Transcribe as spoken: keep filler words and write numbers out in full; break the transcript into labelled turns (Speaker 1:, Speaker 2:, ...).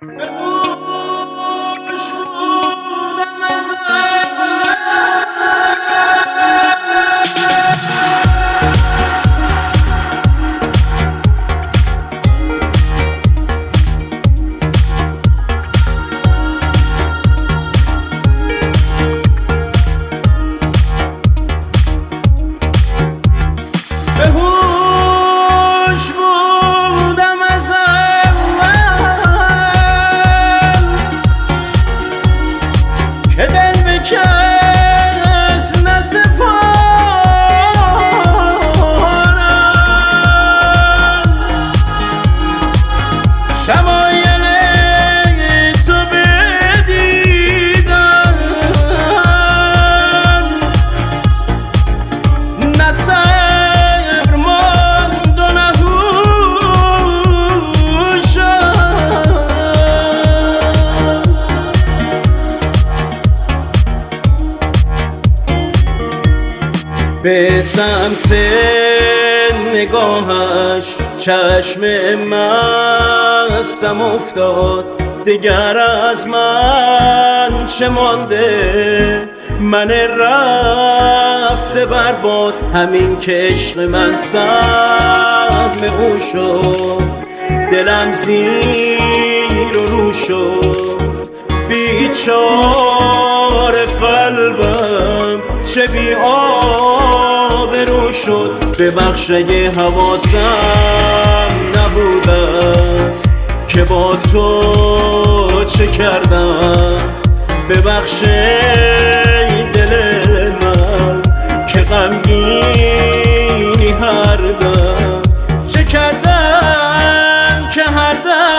Speaker 1: به هوش بودم از که دل به کس نسپارم، شمایل تو بدیدم، نه صبر ماند و نه به سمت نگاهش چشم مستم افتاد، دگر از من چه مانده؟ من رفته برباد، همین که عشق من سهم او شد، دلم زیر و رو شد، بیچاره قلبم چه بی آبرو شد. ببخش اگه حواسم نبود است که با تو چه کردم، ببخش ای دل من که غمگینی هر دم، چه کردم که هر دم